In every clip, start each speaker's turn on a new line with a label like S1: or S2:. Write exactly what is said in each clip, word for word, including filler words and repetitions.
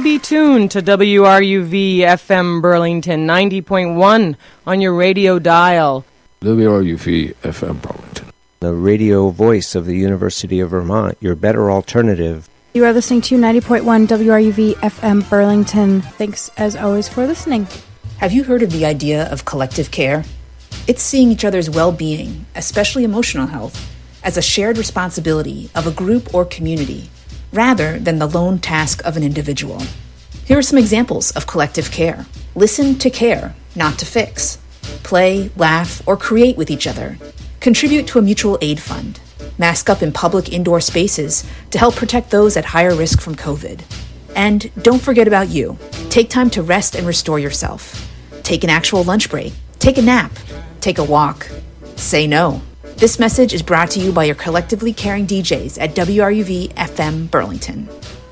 S1: be tuned to W R U V F M Burlington ninety point one on your radio dial.
S2: W R U V F M Burlington,
S3: the radio voice of the University of Vermont, your better alternative.
S4: You are listening to ninety point one W R U V F M Burlington. Thanks, as always, for listening.
S5: Have you heard of the idea of collective care? It's seeing each other's well-being, especially emotional health, as a shared responsibility of a group or community, rather than the lone task of an individual. Here are some examples of collective care. Listen to care, not to fix. Play, laugh, or create with each other. Contribute to a mutual aid fund. Mask up in public indoor spaces to help protect those at higher risk from COVID. And don't forget about you. Take time to rest and restore yourself. Take an actual lunch break. Take a nap. Take a walk. Say no. This message is brought to you by your collectively caring D Js at W R U V F M Burlington.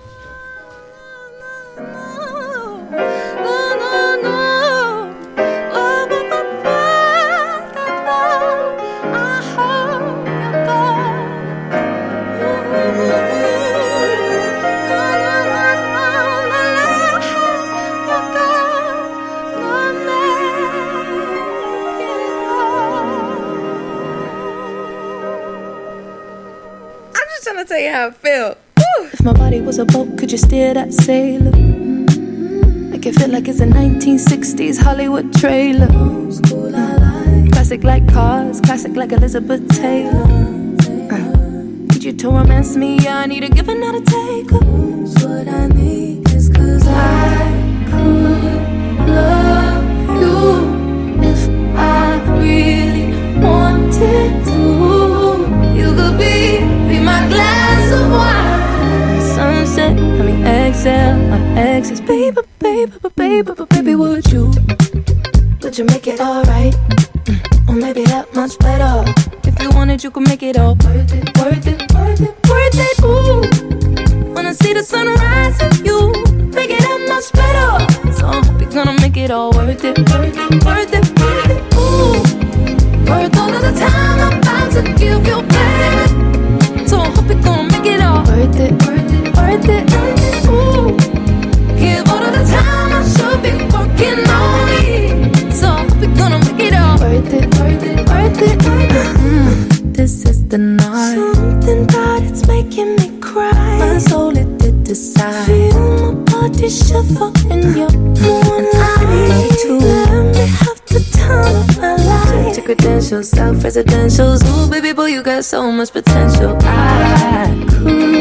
S6: Tell you how I feel.
S7: Woo! If my body was a boat, could you steer that sailor? Mm-hmm. Make it feel like it's a nineteen sixties Hollywood trailer. Old school, I like. Classic like cars, classic like Elizabeth Taylor. Uh, need you to romance me, I need a give and not a take. What I need is cause I could love you if I really wanted to. You could be, be my glass of wine. Sunset, I mean exhale on exes. Baby, baby, baby, baby, baby, would you? Would you make it alright? Mm, or maybe that much better. If you wanted, you could make it all worth it, worth it, worth it, worth it. Ooh, when I see the sunrise and you make it that much better. So I hope you're gonna make it all worth it, worth it, worth it, worth it. Ooh, worth all of the time I'm about to give you, baby. So I hope you're gonna make it all worth it, worth it, worth it, worth it. Ooh, give all of the time I should be working on me. So I hope you're gonna make it all worth it, worth it, worth it, worth it. Mm, this is the night. Something about it's making me cry. My soul it did decide. Feel my body shiver in your moonlight. I need to let me have the time of my life. Check your credentials, self-residentials. Ooh, baby boy, you got so much potential. I could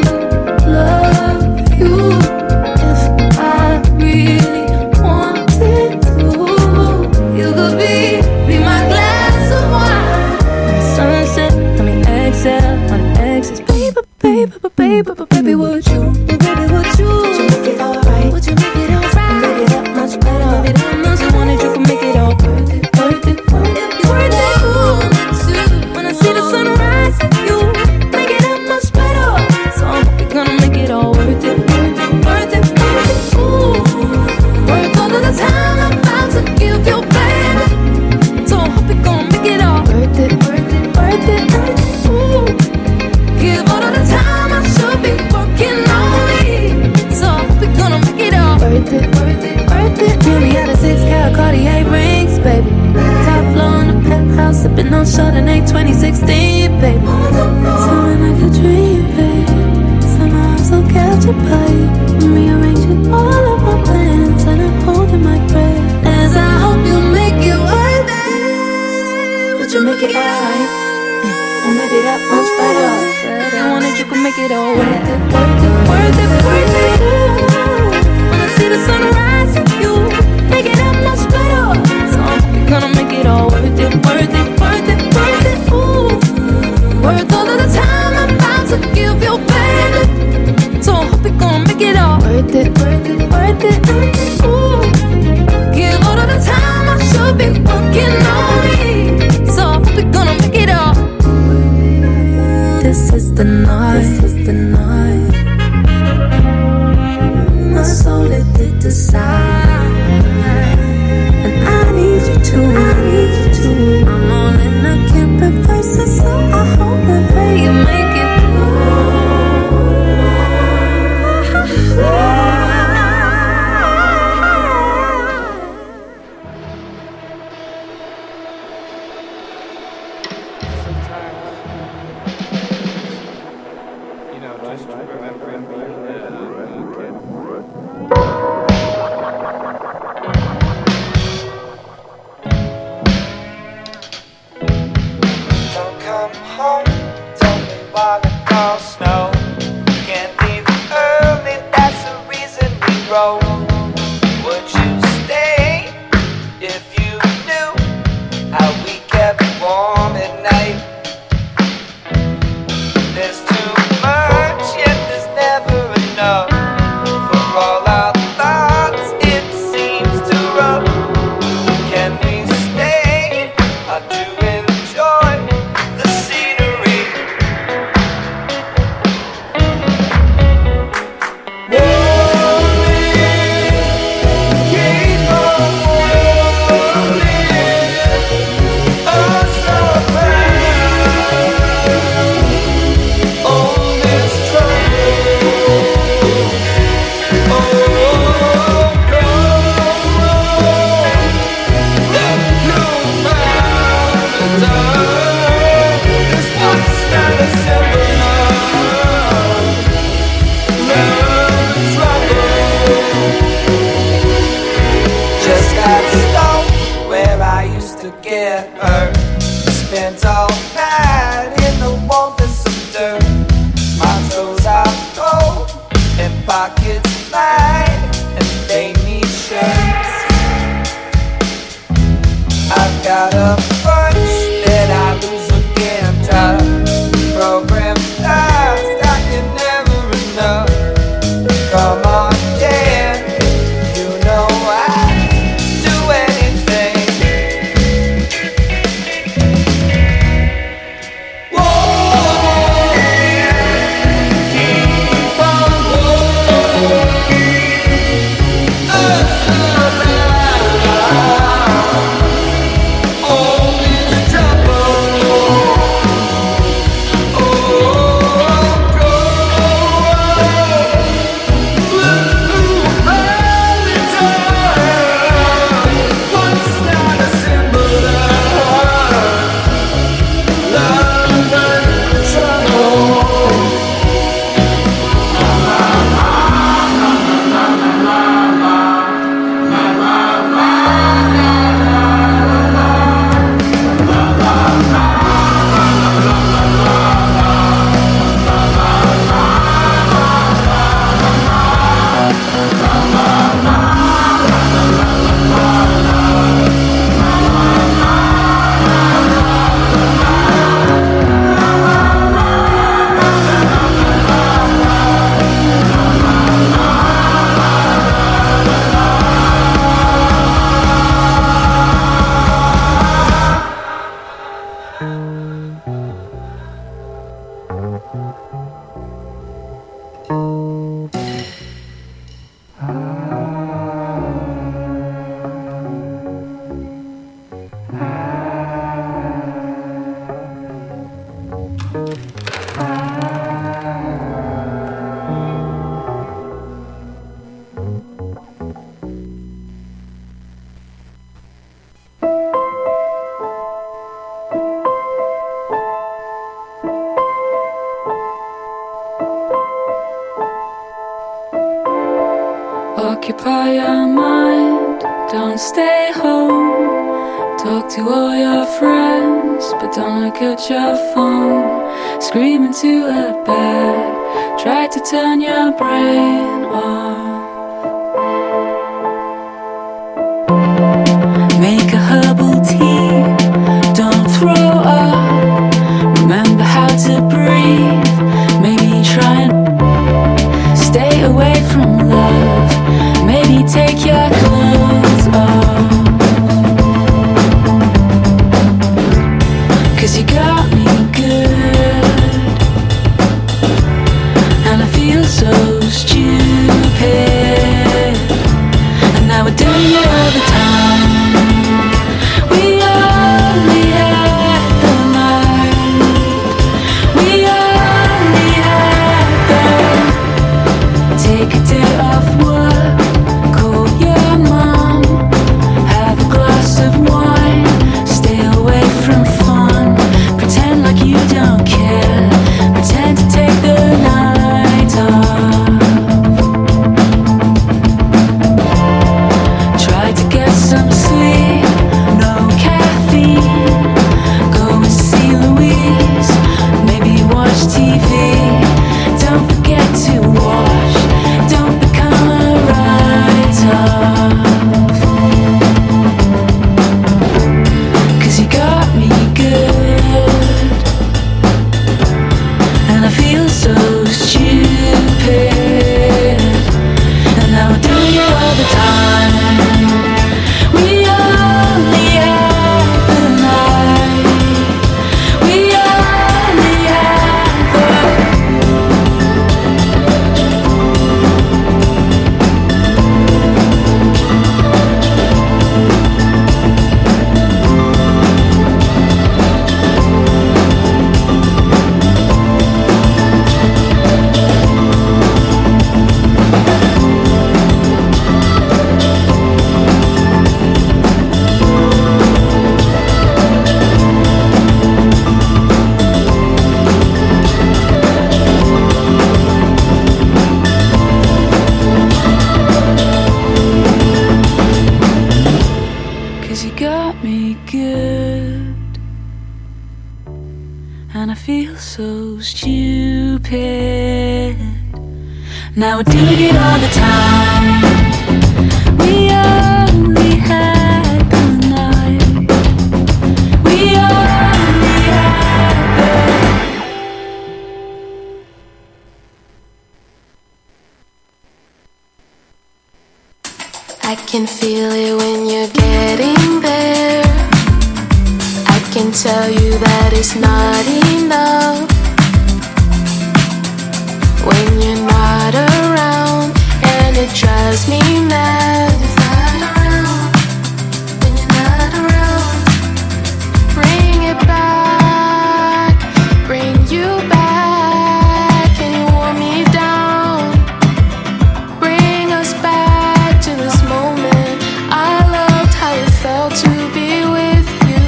S7: love you if I really wanted to. You could be, be my glass of wine. Sunset, I mean exhale on exes. Baby, baby, baby, baby, baby, would you? Baby, would you? Would you make it alright? Would you make it alright? Maybe that much better. Maybe that much you wanted, you can make it all worth it, worth it, worth it, worth it. Ooh, when I see the sunrise and you make it that much better. So I hope you're gonna make it all worth it, worth it, worth it, worth it. Ooh, worth all of the time I'm about to give you, baby. So I hope you're gonna make it all worth it, worth it, worth it, worth it. Ooh, give all of the time I should be working on me. So I hope you're gonna make it all worth it, worth it, worth it. Yeah, we had a six-carat Cartier rings, baby. Top floor in the penthouse, sipping on Chardonnay twenty sixteen, baby. So when I could dream, baby, somehow I'm so captured by you. I'm rearranging all of my plans and I'm holding my breath as I hope you make it worth it. Would you make it alright? Or maybe that much better. If you wanted, you could make it all worth it, worth it, worth it, worth it. Ooh, when I see the sunrise and you make it that much better. So I hope you're gonna make it all worth it, worth it, worth it, worth it. Ooh, worth all of the time I'm about to give you, baby. So I hope you're gonna make it all worth it, worth it, worth it, worth it. Ooh, give all of the time I should be working on me. So I hope you're gonna make it all. This is the night. This is the night.
S6: to get hurt. Spent all night in the waters of dirt. My toes are cold and pockets light, and they need shirts. I've got a bunch that I lose again. Time program fast, I can never enough. Come on, yeah, you know I'd do anything. Whoa, keep on going. Us alive. All this trouble. Oh, go. Blue Valentine. Once not a symbol of love and trouble.
S7: Occupy your mind, don't stay home. Talk to all your friends, but don't look at your phone. Scream into a bed, try to turn your brain off. Make a herbal tea, don't throw up. Remember how to breathe, maybe try and stay away from love. Maybe take your clothes off. Cause you got me good, and I feel so stupid. And now we're doing it all the time. We only had the night. We only had the. Take a day off work, call your mom, have a glass of wine, stay away from fun, pretend like you don't care, pretend to take the night off. Try to get some sleep, no caffeine, go and see Louise, maybe watch T V, don't forget to wash, don't become a write-off. Cause you got me good, and I feel so stupid. And now we're doing it all the time. We are you got me good, and I feel so stupid. Now we're doing it all the time. We only had the night. We only had the. I can feel it when you're getting there. I can tell you that it's not enough when you're not around, and it drives me mad. When you're not around, bring it back, bring you back, and you want me down. Bring us back to this moment. I loved how it felt to be with you.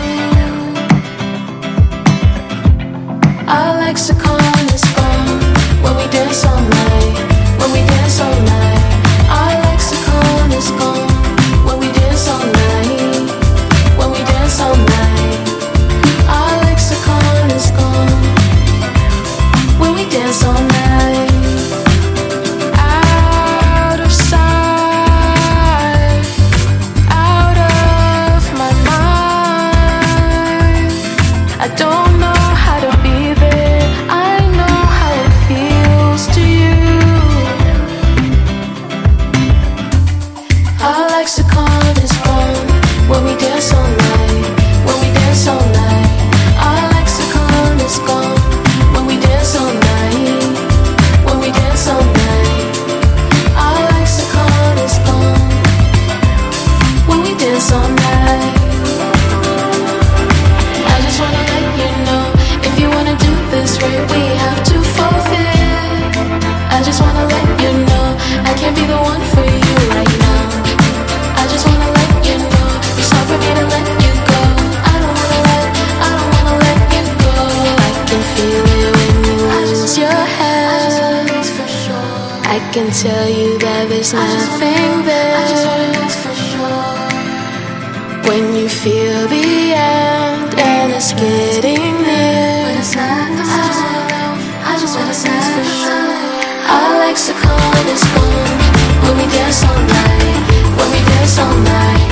S7: Our lexicon is gone when we dance all night, when we dance all night. Our lexicon is gone when we dance all night, when we dance all night. Our lexicon is gone when we dance all night. Out of sight, out of my mind. I don't know how to be there. I know how it feels to you. Our lexicon is gone when we dance all night, when we dance all night. Our lexicon is gone when we dance all night, when we dance all night. Our lexicon is gone when we dance all night. I just wanna let you know, if you wanna do this right, we have to forfeit. I just wanna let you know, I can't be the one for you right now. I just wanna let you know, it's hard for me to let you go. I don't wanna let, I don't wanna let you go. I can feel it when you lose your head. I can tell you that there's nothing there. When you feel the end and it's getting near, I just wanna say for sure. Our lexicon is gone when we dance all night, when we dance all night.